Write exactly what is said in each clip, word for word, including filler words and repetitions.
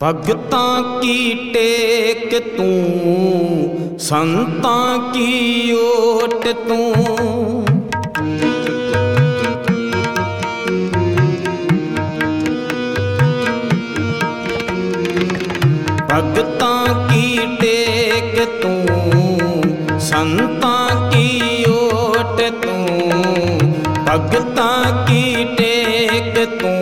भगतां की टेक तू, संतां की ओट तू। भगतां की टेक तू, संतां की ओट तू। भगतां की टेक तू,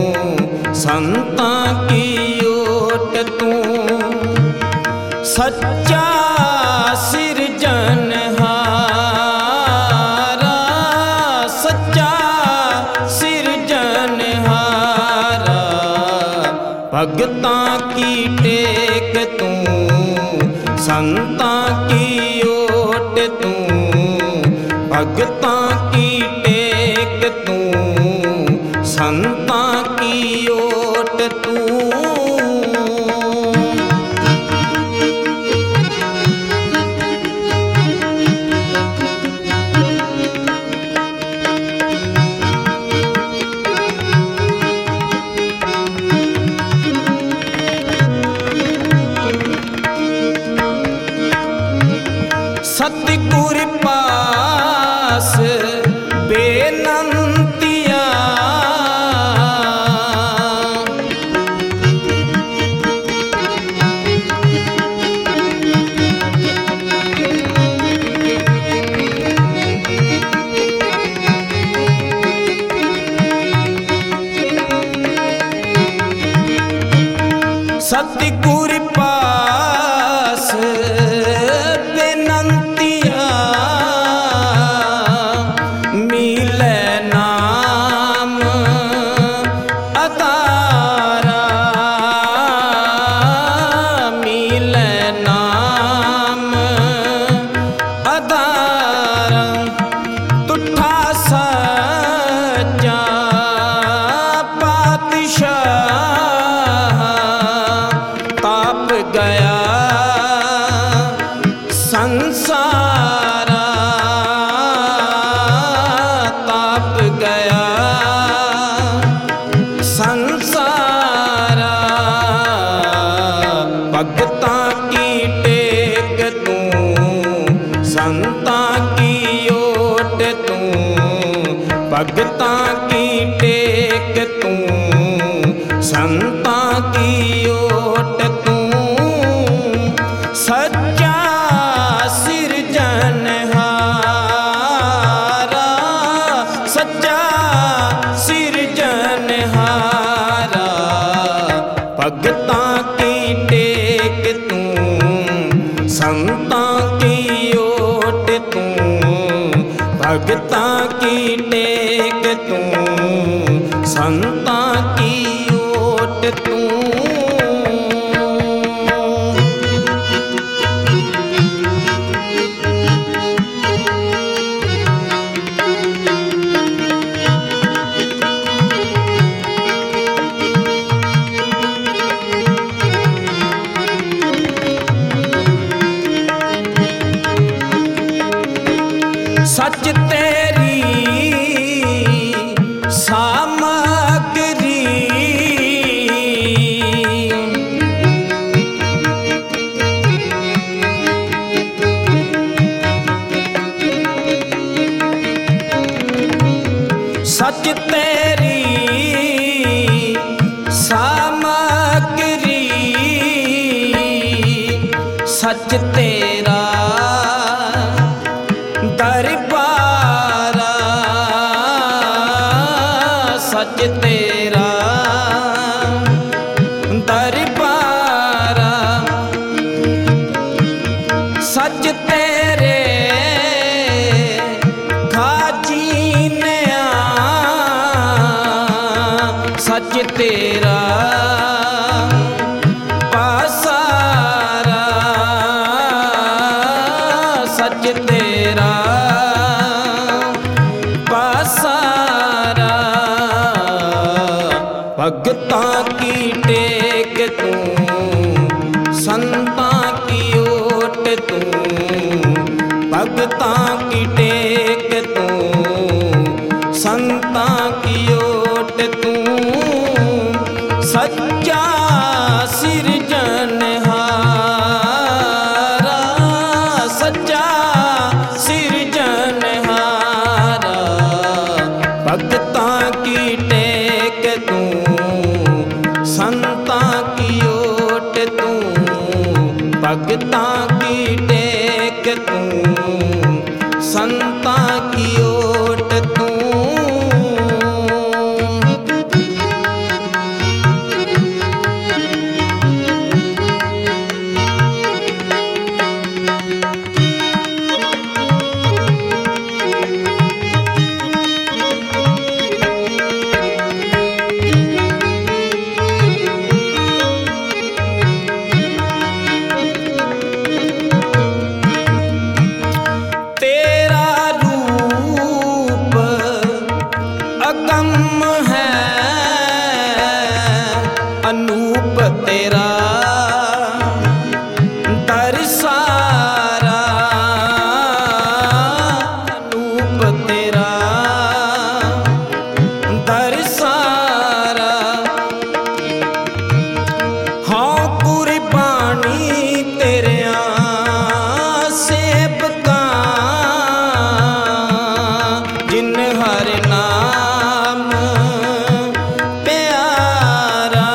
संतां की ओट तू। सच्चा सिरजनहारा, सच्चा सिरजनहारा। भगतां की टेक तू, संतां की ओट तू। भगतां की टेक तू, संतां की ओट तू। सतगुर पास बेनंतिया, सतगुर पास बेनंतिया। मिले नाम अतारा, मिले नाम अतारा। तुठा सच्चा पातशाह, ताप गया संसारा, ताप गया संसारा। भगतां की टेक तू, संतां की ओट तू। भगतां की टेक तू, संतां की ओट तू। सच्चा सिरजनहारा, सच्चा सिरजनहारा। भगतां की टेक तू, संतां की ओट तू। भगतां की टेक तू, संतां की ओट तू। सच तेरी सामग्री, सच तेरी सामग्री। सच तेरा दरबारा, सच तेरा दरबारा। सच तेरे खाजीनिया, सच तेरा पासारा। सच तेरा पासारा। भगतां की टेक तू, संतां की ओट तू। भगतां की टेक तू, संतां की ओट तू। सच्चा सी संतां की ओट तू, भगतां की टेक तू, संतां की ओट तू। अनूप तेरा दरसारा, अनूप तेरा दरसारा। हाँ कुर्बानी तेरिया सेवका, जिन हर नाम प्यारा,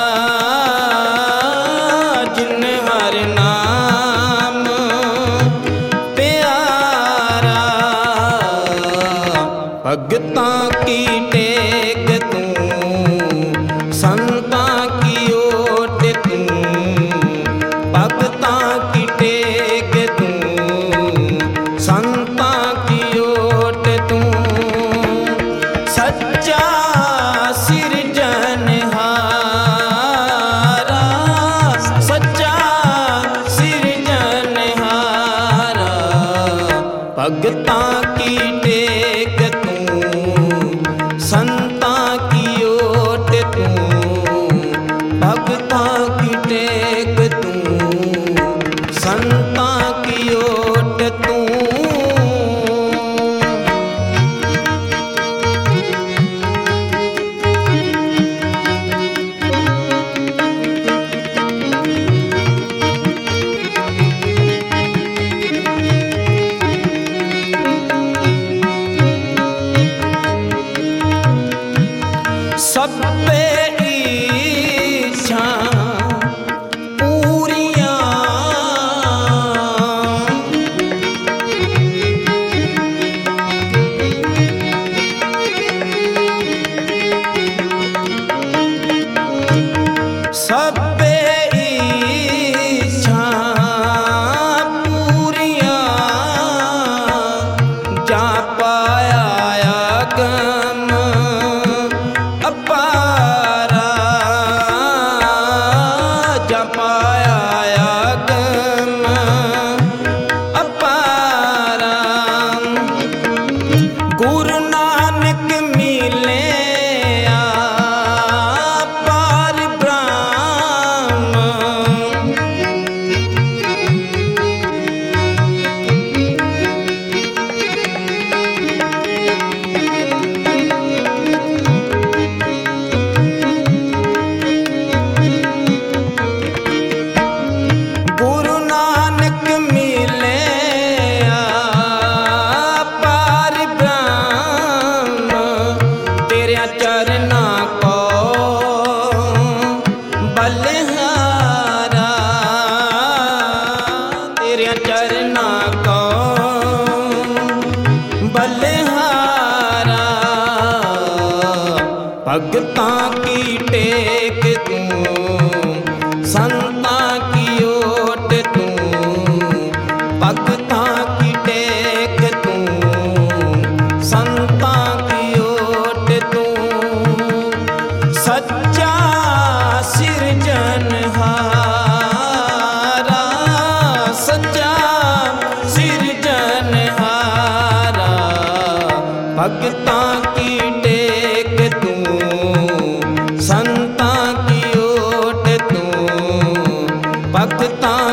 जिन हर नाम प्यारा। भगतां की टेक तू, संतां की ओट तू, भगतां की टेक तू, संतां की ओट तू। सच्चा सिरजनहारा, सच्चा सिरजनहारा। भगतां की टेक तू, संतां की ओट तू, भगतां की टेक तू, संतां की ओट तू। सब पे इच्छा पूरियां, सब पे इच्छा पूरियां। जा पाया गम अपारा, जा पाया गम अपारा। गुरु नानक मिले पार ब्रह्म, गुरु नानक मिले पार ब्रह्म। तेरे चरना को बलिहारा, तेरे चरना को बलिहारा। भगतां की टेक तू, संतां की ओट तू, भगतां की टेक तू, संतां की ओट तू। सच्चा सिरजनहारा, सच्चा सिरजनहारा। भगतां की टेक तू, संतां की ओट तू, भगतां